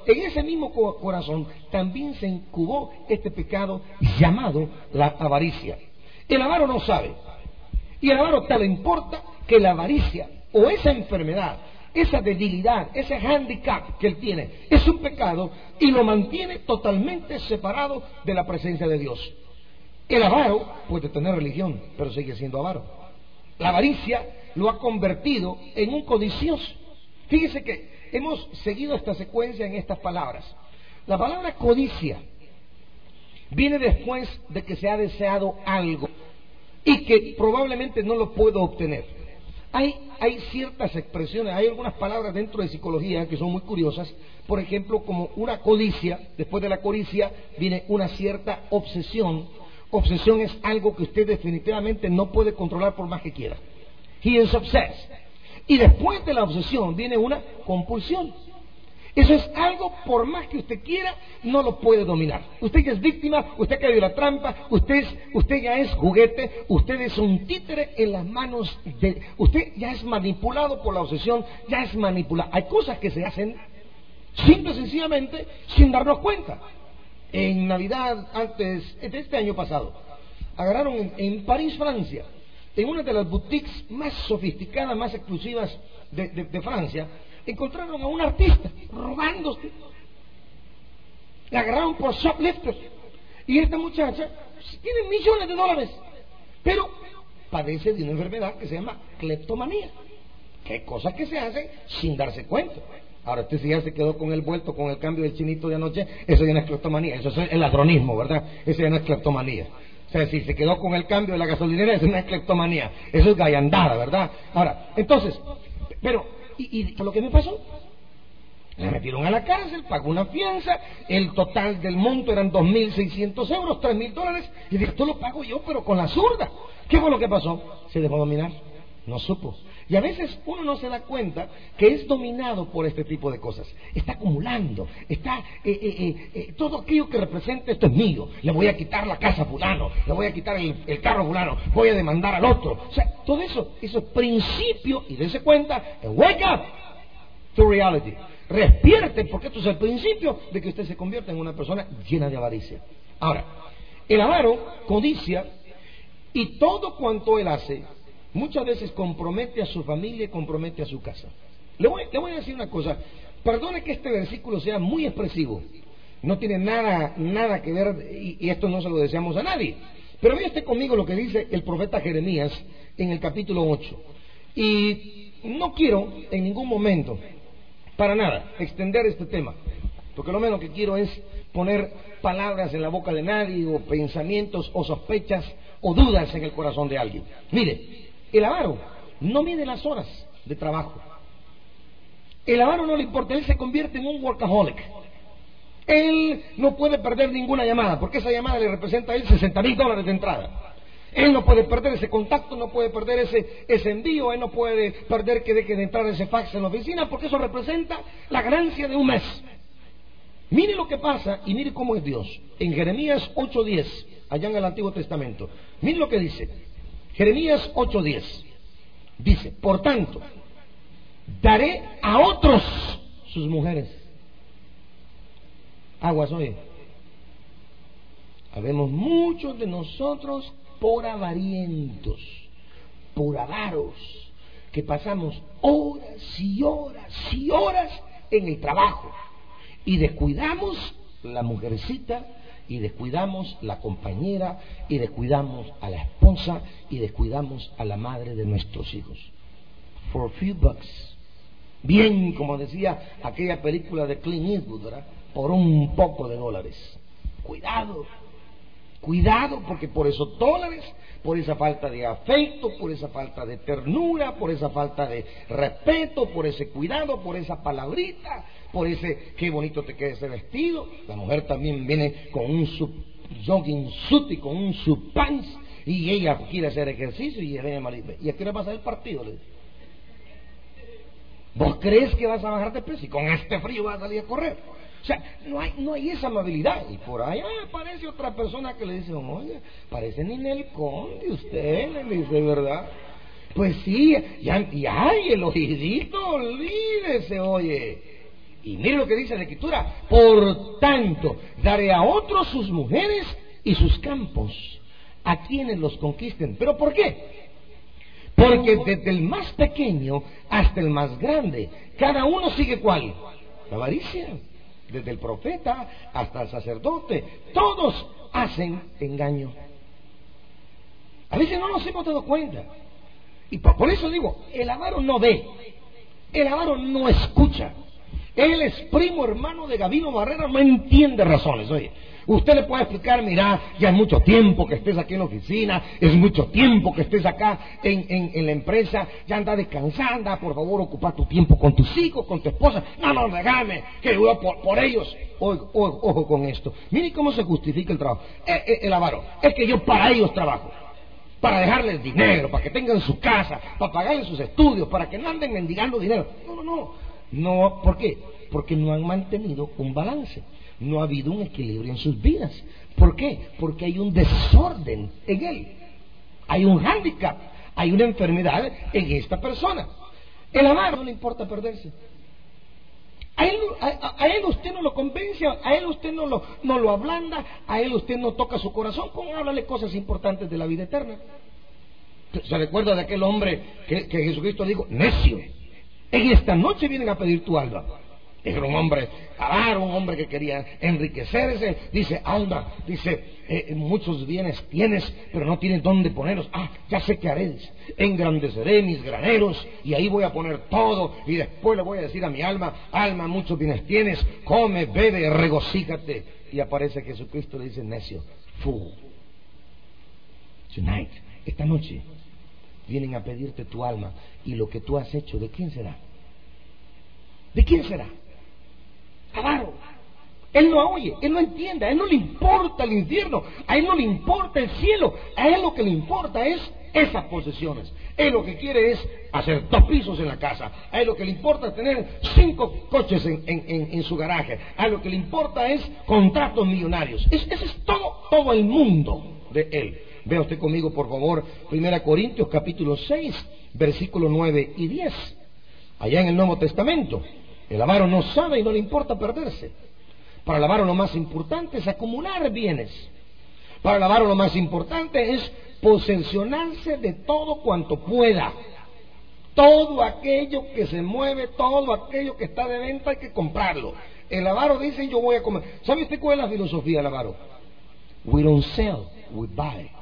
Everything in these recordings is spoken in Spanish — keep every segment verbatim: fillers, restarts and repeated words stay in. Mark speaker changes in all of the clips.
Speaker 1: en ese mismo corazón también se incubó este pecado llamado la avaricia. El avaro no sabe, y el avaro te le importa que la avaricia o esa enfermedad, esa debilidad, ese handicap que él tiene, es un pecado y lo mantiene totalmente separado de la presencia de Dios. El avaro puede tener religión, pero sigue siendo avaro. La avaricia lo ha convertido en un codicioso. Fíjese que hemos seguido esta secuencia en estas palabras. La palabra codicia viene después de que se ha deseado algo y que probablemente no lo puedo obtener. Hay, hay ciertas expresiones, hay algunas palabras dentro de psicología que son muy curiosas. Por ejemplo, como una codicia, después de la codicia viene una cierta obsesión. Obsesión es algo que usted definitivamente no puede controlar por más que quiera. He is obsessed. Y después de la obsesión viene una compulsión. Eso es algo, por más que usted quiera, no lo puede dominar. Usted ya es víctima, usted ha caído en la trampa, usted, es, usted ya es juguete, usted es un títere en las manos de... Usted ya es manipulado por la obsesión, ya es manipulado. Hay cosas que se hacen simple y sencillamente sin darnos cuenta. En Navidad, antes de este año pasado, agarraron en, en París, Francia, en una de las boutiques más sofisticadas, más exclusivas de, de, de Francia, encontraron a un artista robándose. La agarraron por shoplifter. Y esta muchacha tiene millones de dólares, pero padece de una enfermedad que se llama cleptomanía. Que cosas que se hacen sin darse cuenta. Ahora, usted si ya se quedó con el vuelto, con el cambio del chinito de anoche, eso ya no es cleptomanía, eso es el ladronismo, ¿verdad? Eso ya no es cleptomanía. O sea, si se quedó con el cambio de la gasolinera, eso no es cleptomanía, eso es gallandada, ¿verdad? Ahora, entonces, pero, ¿y, y por lo que me pasó? La metieron a la cárcel, pagó una fianza, el total del monto eran dos mil seiscientos euros, tres mil dólares, y dije, esto lo pago yo, pero con la zurda. ¿Qué fue lo que pasó? Se dejó dominar, no supo. Y a veces uno no se da cuenta que es dominado por este tipo de cosas. Está acumulando, está eh, eh, eh, eh, todo aquello que representa esto es mío. Le voy a quitar la casa a fulano, le voy a quitar el, el carro a fulano, voy a demandar al otro. O sea, todo eso, eso es principio, y dése cuenta, wake up to reality. Despierte, porque esto es el principio de que usted se convierta en una persona llena de avaricia. Ahora, el avaro codicia y todo cuanto él hace muchas veces compromete a su familia y compromete a su casa. Le voy, le voy a decir una cosa. Perdone que este versículo sea muy expresivo. No tiene nada, nada que ver, y, y esto no se lo deseamos a nadie. Pero vea usted conmigo lo que dice el profeta Jeremías en el capítulo ocho. Y no quiero en ningún momento, para nada, extender este tema. Porque lo menos que quiero es poner palabras en la boca de nadie, o pensamientos, o sospechas, o dudas en el corazón de alguien. Mire, el avaro no mide las horas de trabajo. El avaro no le importa, él se convierte en un workaholic. Él no puede perder ninguna llamada, porque esa llamada le representa a él sesenta mil dólares de entrada. Él no puede perder ese contacto, no puede perder ese, ese envío, él no puede perder que deje de entrar ese fax en la oficina, porque eso representa la ganancia de un mes. Mire lo que pasa y mire cómo es Dios. En Jeremías ocho diez, allá en el Antiguo Testamento, mire lo que dice. Jeremías ocho diez dice, por tanto, daré a otros sus mujeres. Aguas, oye. Habemos muchos de nosotros por avarientos, por avaros, que pasamos horas y horas y horas en el trabajo y descuidamos la mujercita, y descuidamos la compañera, y descuidamos a la esposa, y descuidamos a la madre de nuestros hijos. For a few bucks. Bien, como decía aquella película de Clint Eastwood, ¿verdad? Por un poco de dólares. Cuidado, cuidado, porque por esos dólares, por esa falta de afecto, por esa falta de ternura, por esa falta de respeto, por ese cuidado, por esa palabrita, por ese qué bonito te queda ese vestido. La mujer también viene con un sub jogging suit y con un sub pants, y ella quiere hacer ejercicio y ella viene y aquí le pasa el partido. Le dice, ¿vos crees que vas a bajar de peso y con este frío vas a salir a correr? O sea, no hay, no hay esa amabilidad. Y por allá aparece otra persona que le dice, oye, parece Ninel Conde usted, le dice, ¿verdad? Pues sí, ya, ya, y el ojidito, olvídese, oye. Y mire lo que dice la Escritura: por tanto, daré a otros sus mujeres y sus campos, a quienes los conquisten. ¿Pero por qué? Porque desde el más pequeño hasta el más grande, cada uno sigue ¿cuál? La avaricia. Desde el profeta hasta el sacerdote, todos hacen engaño. A veces no nos hemos dado cuenta. Y por, por eso digo, el avaro no ve, el avaro no escucha. Él es primo hermano de Gabino Barrera, no entiende razones. Oye, usted le puede explicar: mira, ya es mucho tiempo que estés aquí en la oficina, es mucho tiempo que estés acá en, en, en la empresa, ya anda descansando, por favor, ocupa tu tiempo con tus hijos, con tu esposa. No, no, déjame, que yo por, por ellos. Ojo, ojo, ojo con esto. Mire cómo se justifica el trabajo. Eh, eh, el avaro, es que yo para ellos trabajo, para dejarles dinero, para que tengan su casa, para pagarles sus estudios, para que no anden mendigando dinero. No, no, no. No, ¿por qué? Porque no han mantenido un balance, no ha habido un equilibrio en sus vidas. ¿Por qué? Porque hay un desorden en él, hay un hándicap, hay una enfermedad en esta persona. El avaro no le importa perderse. A él, a, a él usted no lo convence, a él usted no lo, no lo ablanda, a él usted no toca su corazón con hablarle cosas importantes de la vida eterna. ¿Se recuerda de aquel hombre que, que Jesucristo dijo: necio, en esta noche vienen a pedir tu alma? Era un hombre avaro, un hombre que quería enriquecerse. Dice: alma, dice, eh, muchos bienes tienes, pero no tienes dónde ponerlos. Ah, ya sé qué haré. Engrandeceré mis graneros y ahí voy a poner todo. Y después le voy a decir a mi alma: alma, muchos bienes tienes, come, bebe, regocíjate. Y aparece Jesucristo y le dice: necio, fool. Tonight, esta noche, vienen a pedirte tu alma, y lo que tú has hecho, ¿de quién será? ¿De quién será? Avaro. Él no oye, él no entiende, a él no le importa el infierno, a él no le importa el cielo, a él lo que le importa es esas posesiones. Él lo que quiere es hacer dos pisos en la casa, a él lo que le importa es tener cinco coches en, en, en, en su garaje, a él lo que le importa es contratos millonarios. Es, ese es todo, todo el mundo de él. Vea usted conmigo, por favor, Primera Corintios capítulo seis, versículos nueve y diez. Allá en el Nuevo Testamento, el avaro no sabe y no le importa perderse. Para el avaro lo más importante es acumular bienes. Para el avaro lo más importante es posesionarse de todo cuanto pueda. Todo aquello que se mueve, todo aquello que está de venta, hay que comprarlo. El avaro dice: yo voy a comer. ¿Sabe usted cuál es la filosofía del avaro? We don't sell, we buy.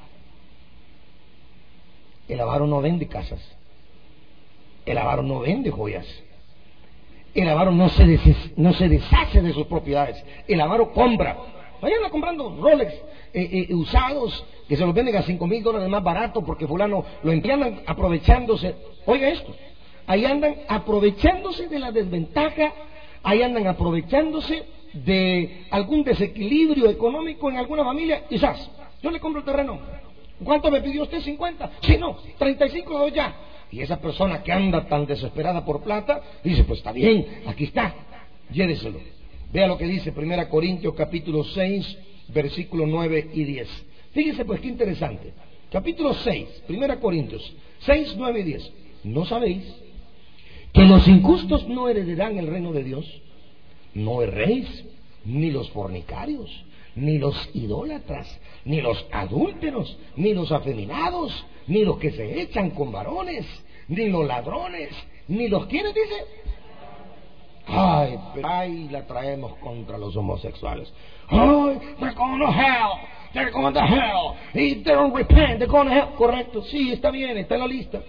Speaker 1: El avaro no vende casas, el avaro no vende joyas, el avaro no se, des, no se deshace de sus propiedades, el avaro compra. Vayan comprando Rolex eh, eh, usados, que se los venden a cinco mil dólares más barato porque fulano lo entiendan, aprovechándose. Oiga esto, ahí andan aprovechándose de la desventaja, ahí andan aprovechándose de algún desequilibrio económico en alguna familia. Quizás yo le compro el terreno. ¿Cuánto me pidió usted? ¿cincuenta? Sí, no, treinta y cinco doy ya. Y esa persona que anda tan desesperada por plata dice: pues está bien, aquí está, lléveselo. Vea lo que dice Primera Corintios capítulo seis, versículos nueve y diez. Fíjese pues qué interesante. Capítulo seis, Primera Corintios seis, nueve y diez. ¿No sabéis que los injustos no heredarán el reino de Dios? No erréis, ni los fornicarios, ni los idólatras, ni los adúlteros, ni los afeminados, ni los que se echan con varones, ni los ladrones, ni los quienes dicen. Ay, pero ahí la traemos contra los homosexuales. Ay, they're going to hell, they're going to hell, if they don't repent, they're going to hell. Correcto, sí, está bien, está en la lista.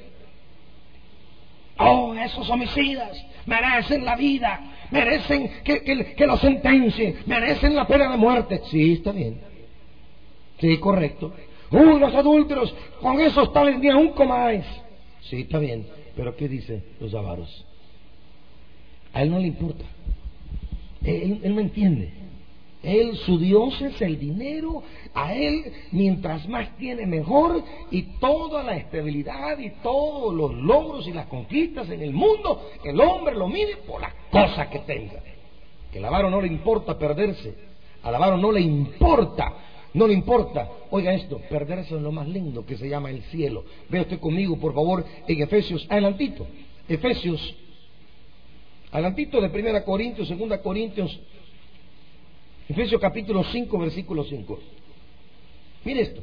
Speaker 1: Oh, esos homicidas merecen la vida, merecen que, que, que los sentencien, merecen la pena de muerte. Sí, está bien. Sí, correcto. Uy, los adúlteros, con esos tales ni aún comáis. Sí, está bien. Pero ¿qué dice los avaros? A él no le importa. Él, él no entiende. Él, su Dios es el dinero. A él, mientras más tiene, mejor. Y toda la estabilidad y todos los logros y las conquistas en el mundo, el hombre lo mide por las cosas que tenga. Que al avaro no le importa perderse. Al avaro no le importa. No le importa, oiga esto, perderse en lo más lindo que se llama el cielo. Vea usted conmigo, por favor, en Efesios, adelantito, Efesios Adelantito de Primera Corintios, Segunda Corintios, Efesios capítulo cinco, versículo cinco. Mire esto.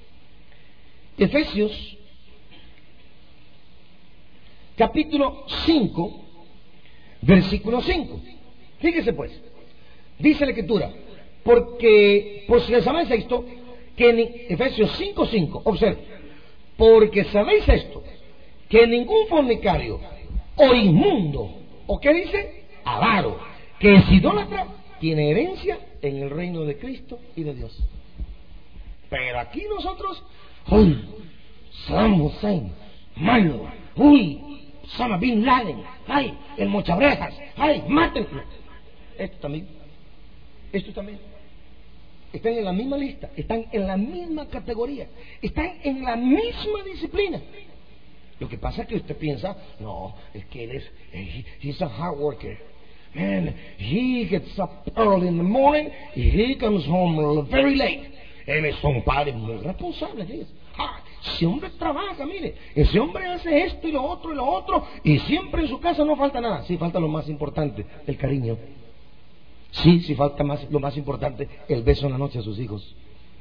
Speaker 1: Efesios capítulo cinco, versículo cinco. Fíjese pues, dice la Escritura, porque, por si sabéis esto, que en Efesios cinco, cinco, observe, porque sabéis esto, que ningún fornicario o inmundo, o qué dice, avaro, que es idólatra, tiene herencia en el reino de Cristo y de Dios. Pero aquí nosotros, uy, Saddam Hussein, malo, uy, Osama Bin Laden, ay, el mochabrejas, ay, mátenlo. Esto también, esto también. Están en la misma lista, están en la misma categoría, están en la misma disciplina. Lo que pasa es que usted piensa, no, es que él es, he, he's a hard worker. Man, he gets up early in the morning and he comes home very late. Él es un padre muy responsable. ¿Sí? Ah, ese hombre trabaja, mire, ese hombre hace esto y lo otro y lo otro, y siempre en su casa no falta nada. Sí, falta lo más importante, el cariño. Sí, sí falta más, lo más importante, el beso en la noche a sus hijos.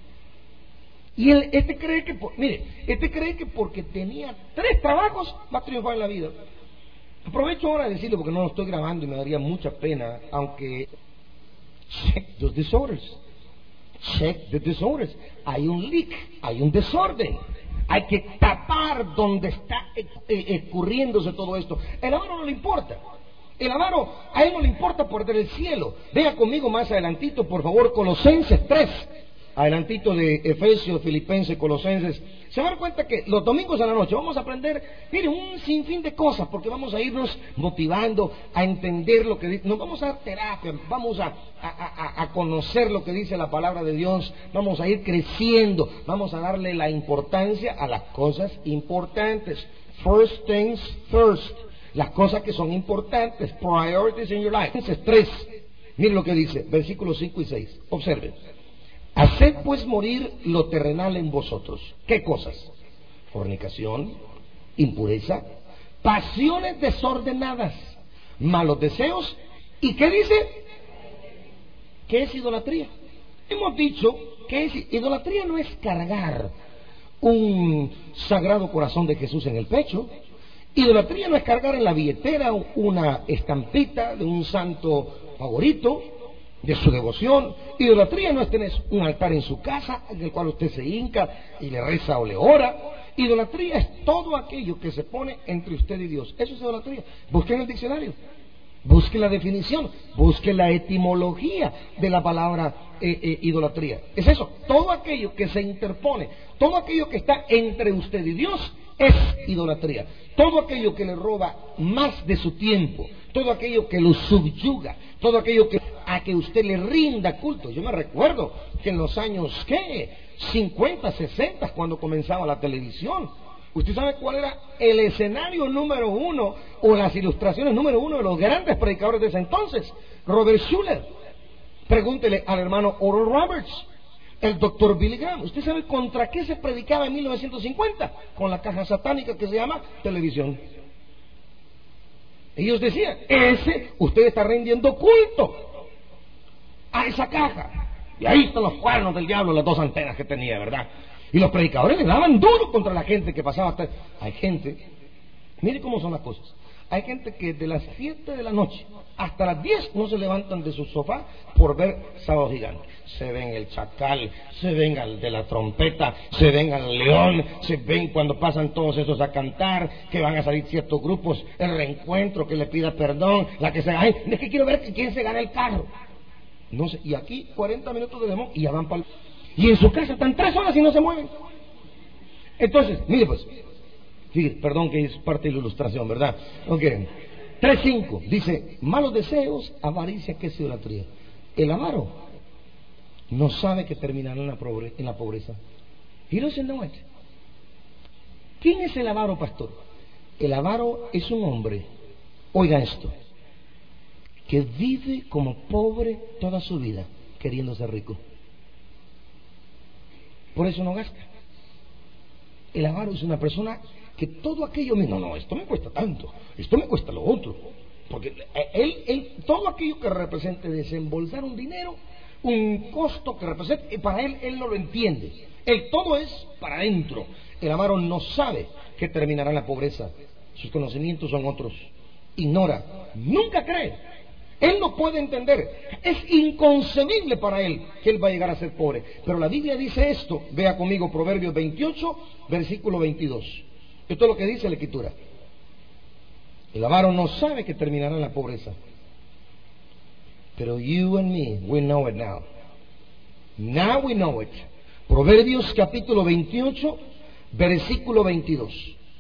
Speaker 1: Y él, este cree que, por, mire, este cree que porque tenía tres trabajos va a triunfar en la vida. Aprovecho ahora de decirlo porque no lo estoy grabando y me daría mucha pena, aunque check the disorders, check the disorders. Hay un leak, hay un desorden. Hay que tapar donde está escurriéndose todo esto. El avaro no le importa. El avaro, a él no le importa perder el cielo. Vea conmigo más adelantito, por favor, Colosenses tres. Adelantito de Efesios, Filipenses, Colosenses. Se va a dar cuenta que los domingos a la noche vamos a aprender, mire, un sinfín de cosas, porque vamos a irnos motivando a entender lo que dice. Nos vamos a dar terapia, vamos a, a, a, a conocer lo que dice la palabra de Dios, vamos a ir creciendo, vamos a darle la importancia a las cosas importantes. First things first. Las cosas que son importantes, priorities in your life. Entonces, tres, miren lo que dice, versículos cinco y seis. Observen. Haced pues morir lo terrenal en vosotros. ¿Qué cosas? Fornicación, impureza, pasiones desordenadas, malos deseos. ¿Y qué dice? ¿Qué es idolatría? Hemos dicho que es, idolatría no es cargar un sagrado corazón de Jesús en el pecho. Idolatría no es cargar en la billetera una estampita de un santo favorito, de su devoción. Idolatría no es tener un altar en su casa en el cual usted se hinca y le reza o le ora. Idolatría es todo aquello que se pone entre usted y Dios. Eso es idolatría. Busque en el diccionario, busque la definición, busque la etimología de la palabra eh, eh, idolatría. Es eso, todo aquello que se interpone, todo aquello que está entre usted y Dios es idolatría. Todo aquello que le roba más de su tiempo, todo aquello que lo subyuga, todo aquello que a que usted le rinda culto. Yo me recuerdo que en los años, ¿qué? cincuenta, sesenta, cuando comenzaba la televisión. ¿Usted sabe cuál era el escenario número uno o las ilustraciones número uno de los grandes predicadores de ese entonces? Robert Schuller. Pregúntele al hermano Oral Roberts, el doctor Billy Graham. ¿Usted sabe contra qué se predicaba en mil novecientos cincuenta? Con la caja satánica que se llama televisión. Ellos decían, ese, usted está rindiendo culto a esa caja. Y ahí están los cuernos del diablo, las dos antenas que tenía, ¿verdad? Y los predicadores le daban duro contra la gente que pasaba hasta... Hay gente, mire cómo son las cosas. Hay gente que de las siete de la noche hasta las diez no se levantan de su sofá por ver Sábado Gigante. Se ven el chacal, se ven al de la trompeta, se ven al león, se ven cuando pasan todos esos a cantar, que van a salir ciertos grupos, el reencuentro, que le pida perdón, la que se... Ay, es que quiero ver quién se gana el carro. No sé, y aquí cuarenta minutos de demo y ya van para el... Y en su casa están tres horas y no se mueven. Entonces, mire pues, fíjate, perdón que es parte de la ilustración, ¿verdad? Ok, tres cinco, dice, malos deseos, avaricia, que es idolatría. El avaro no sabe que terminará en la, pobre, en la pobreza. He doesn't know it. ¿Quién es el avaro, pastor? El avaro es un hombre, oiga esto, que vive como pobre toda su vida, queriendo ser rico. Por eso no gasta. El avaro es una persona que todo aquello, no, no, esto me cuesta tanto, esto me cuesta lo otro. Porque él, él, todo aquello que represente desembolsar un dinero, un costo que represente, para él, él no lo entiende. Él todo es para adentro. El avaro no sabe que terminará en la pobreza. Sus conocimientos son otros. Ignora, nunca cree. Él no puede entender. Es inconcebible para él que él va a llegar a ser pobre. Pero la Biblia dice esto. Vea conmigo Proverbios veintiocho, versículo veintidós. Esto es lo que dice la Escritura. El avaro no sabe que terminará en la pobreza. Pero you and me, we know it now. Now we know it. Proverbios capítulo veintiocho, versículo veintidós.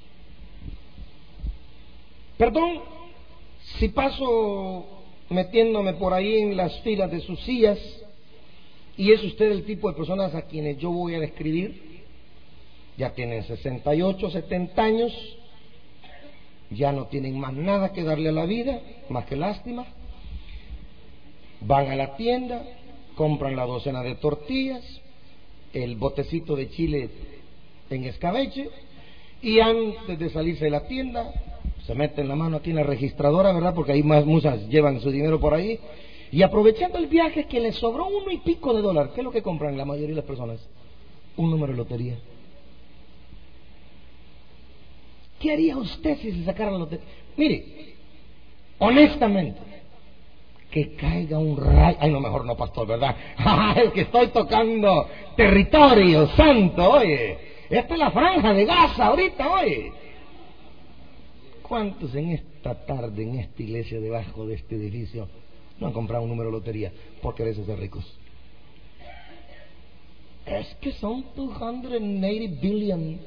Speaker 1: Perdón si paso metiéndome por ahí en las filas de sus sillas, y es usted el tipo de personas a quienes yo voy a describir. Ya tienen sesenta y ocho, setenta años, ya no tienen más nada que darle a la vida, más que lástima. Van a la tienda, compran la docena de tortillas, el botecito de chile en escabeche, y antes de salirse de la tienda se meten la mano aquí en la registradora, ¿verdad? Porque ahí más muchas llevan su dinero por ahí, y aprovechando el viaje que les sobró uno y pico de dólar, ¿qué es lo que compran la mayoría de las personas? Un número de lotería. ¿Qué haría usted si se sacara la lotería? Mire, honestamente, que caiga un rayo. Ay, no, mejor no, pastor, ¿verdad? Es que estoy tocando territorio santo, oye. Esta es la franja de Gaza ahorita, oye. ¿Cuántos en esta tarde, en esta iglesia, debajo de este edificio, no han comprado un número de lotería por quererse ser ricos? Es que son doscientos ochenta billion.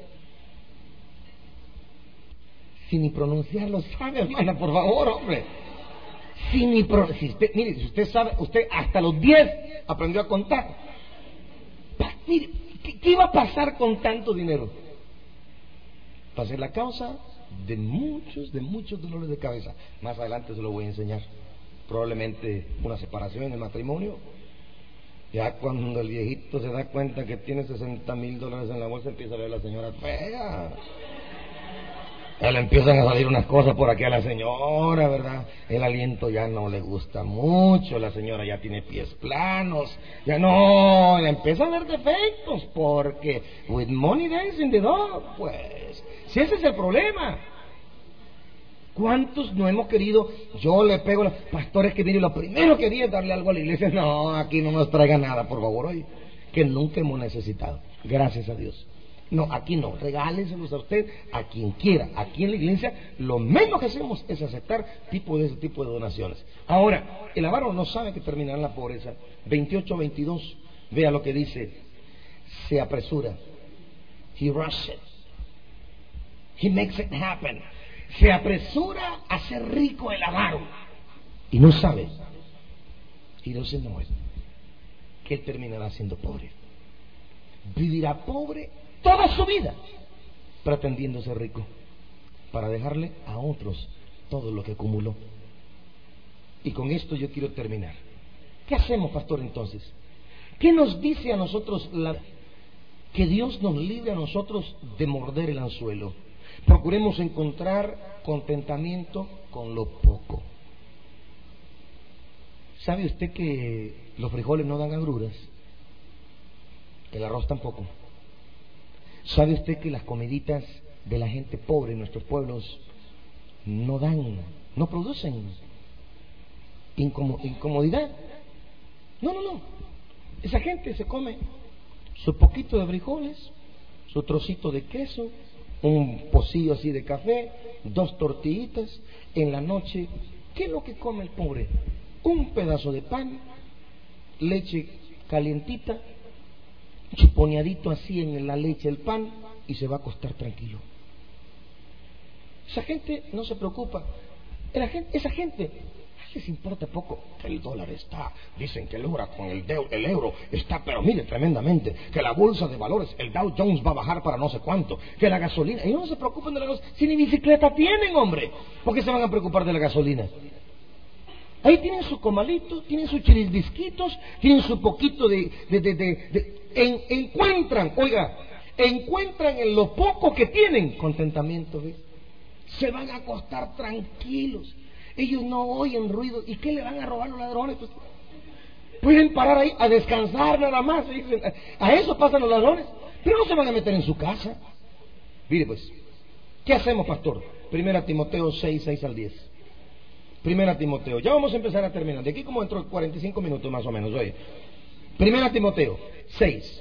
Speaker 1: Si ni pronunciarlo sabe, hermana, por favor, hombre. Si ni pro... si usted, mire, si usted sabe, usted hasta los diez aprendió a contar. Pa, mire, ¿qué, ¿qué iba a pasar con tanto dinero? Va a ser la causa de muchos, de muchos dolores de cabeza. Más adelante se lo voy a enseñar. Probablemente una separación en el matrimonio. Ya cuando el viejito se da cuenta que tiene sesenta mil dólares en la bolsa, empieza a ver a la señora fea. Ya le empiezan a salir unas cosas por aquí a la señora, ¿verdad? El aliento ya no le gusta mucho, la señora ya tiene pies planos, ya no, le empieza a ver defectos, porque with money dancing the dog, pues, si ese es el problema. ¿Cuántos no hemos querido? Yo le pego a los pastores que vienen, lo primero que quería es darle algo a la iglesia. No, aquí no nos traiga nada, por favor, hoy, que nunca hemos necesitado, gracias a Dios. No, aquí no, regálenselos a usted, a quien quiera. Aquí en la iglesia lo menos que hacemos es aceptar tipo de ese tipo de donaciones. Ahora, el avaro no sabe que terminará en la pobreza. veintiocho veintidós, vea lo que dice. Se apresura. He rushes it. He makes it happen. Se apresura a ser rico el avaro. Y no sabe. Y no se no es que él terminará siendo pobre. Vivirá pobre toda su vida pretendiendo ser rico para dejarle a otros todo lo que acumuló. Y con esto yo quiero terminar. ¿Qué hacemos, pastor, entonces? ¿Qué nos dice a nosotros la... que Dios nos libre a nosotros de morder el anzuelo? Procuremos encontrar contentamiento con lo poco. ¿Sabe usted que los frijoles no dan agruras? El arroz tampoco. ¿Sabe usted que las comiditas de la gente pobre en nuestros pueblos no dan, no producen incomo- incomodidad? No, no, no. Esa gente se come su poquito de frijoles, su trocito de queso, un pocillo así de café, dos tortillitas. En la noche, ¿qué es lo que come el pobre? Un pedazo de pan, leche calientita, chuponeadito así en la leche el pan, y se va a acostar tranquilo. Esa gente no se preocupa. La gente, esa gente les importa poco. El dólar está, dicen que el euro con el, de, el euro está, pero mire, tremendamente, que la bolsa de valores, el Dow Jones va a bajar para no sé cuánto, que la gasolina, y no se preocupen de la gasolina, si ni bicicleta tienen, hombre, ¿por qué se van a preocupar de la gasolina? Ahí tienen su comalito, tienen sus chilisbisquitos, tienen su poquito de... de, de, de, de en, encuentran, oiga, encuentran en lo poco que tienen contentamiento, ¿ves? Se van a acostar tranquilos. Ellos no oyen ruido. ¿Y qué le van a robar los ladrones? Pues, pueden parar ahí a descansar nada más. A eso pasan los ladrones. Pero no se van a meter en su casa. Mire pues, ¿qué hacemos, pastor? Primera Timoteo seis, seis al diez. Primera Timoteo, ya vamos a empezar a terminar. De aquí como dentro de cuarenta y cinco minutos más o menos. Oye, Primera Timoteo seis.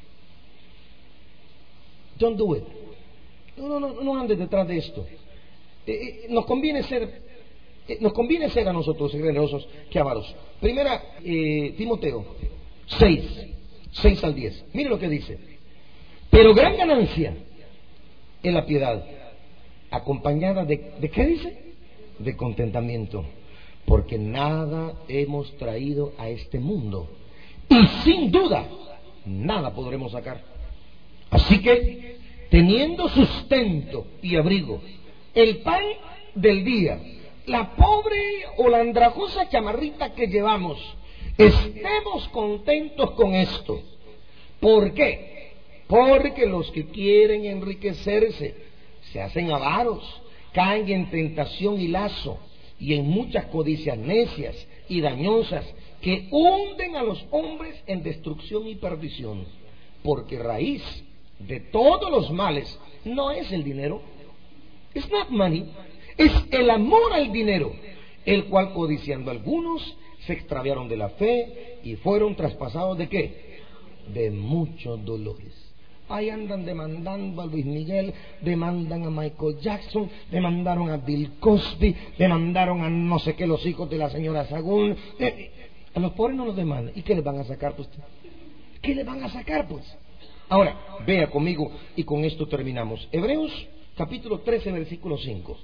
Speaker 1: Don't do it. No, no, no, no andes detrás de esto. Eh, eh, nos conviene ser, eh, nos conviene ser a nosotros generosos que avaros. Primera eh, Timoteo seis, seis al diez. Mire lo que dice. Pero gran ganancia es la piedad, acompañada de, ¿de qué dice? De contentamiento, porque nada hemos traído a este mundo y sin duda nada podremos sacar. Así que, teniendo sustento y abrigo, el pan del día, la pobre o la andrajosa chamarrita que llevamos, estemos contentos con esto. ¿Por qué? Porque los que quieren enriquecerse se hacen avaros, caen en tentación y lazo, y en muchas codicias necias y dañosas que hunden a los hombres en destrucción y perdición. Porque raíz de todos los males no es el dinero, it's not money, es el amor al dinero, el cual codiciando algunos se extraviaron de la fe y fueron traspasados ¿de qué? De muchos dolores. Ahí andan demandando a Luis Miguel, demandan a Michael Jackson, demandaron a Bill Cosby, demandaron a no sé qué los hijos de la señora Sagún. Eh, a los pobres no los demandan. ¿Y qué les van a sacar pues? ¿Qué les van a sacar pues? Ahora, vea conmigo y con esto terminamos. Hebreos capítulo trece, versículo cinco.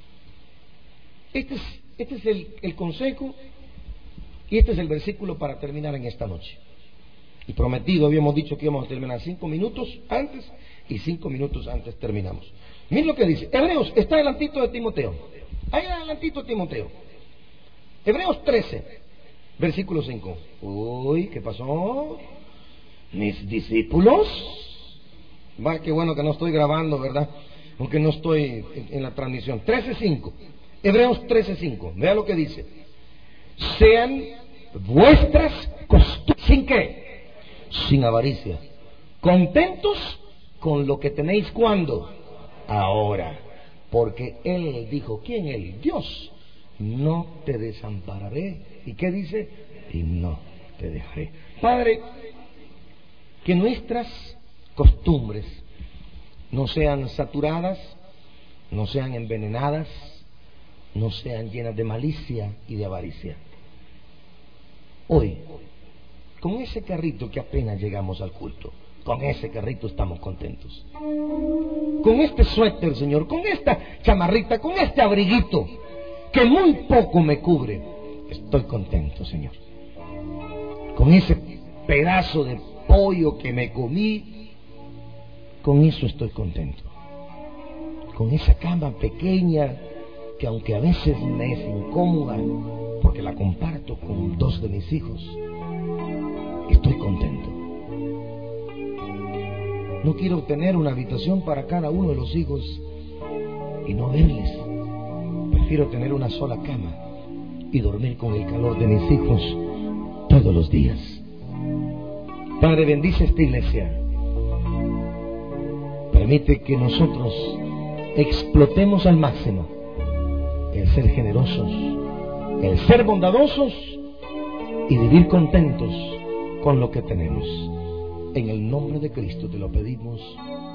Speaker 1: Este es, este es el, el consejo y este es el versículo para terminar en esta noche. Y prometido, habíamos dicho que íbamos a terminar cinco minutos antes y cinco minutos antes terminamos. Miren lo que dice. Hebreos, está adelantito de Timoteo. Ahí adelantito de Timoteo. Hebreos trece, versículo cinco. Uy, ¿qué pasó? Mis discípulos. Va, qué bueno que no estoy grabando, ¿verdad? Aunque no estoy en, en la transmisión. trece cinco. Hebreos trece cinco. Vea lo que dice. Sean vuestras costumbres. ¿Sin qué? Sin avaricia, contentos con lo que tenéis. ¿Cuándo? Ahora, porque Él dijo, ¿quién Él? Dios, no te desampararé. ¿Y qué dice? Y no te dejaré. Padre, que nuestras costumbres no sean saturadas, no sean envenenadas, no sean llenas de malicia y de avaricia. Hoy, con ese carrito que apenas llegamos al culto, con ese carrito estamos contentos. Con este suéter, Señor, con esta chamarrita, con este abriguito que muy poco me cubre, estoy contento, Señor. Con ese pedazo de pollo que me comí, con eso estoy contento. Con esa cama pequeña que aunque a veces me es incómoda, porque la comparto con dos de mis hijos, estoy contento. No quiero tener una habitación para cada uno de los hijos y no verles. Prefiero tener una sola cama y dormir con el calor de mis hijos todos los días. Padre, bendice esta iglesia. Permite que nosotros explotemos al máximo el ser generosos, el ser bondadosos y vivir contentos con lo que tenemos. En el nombre de Cristo te lo pedimos.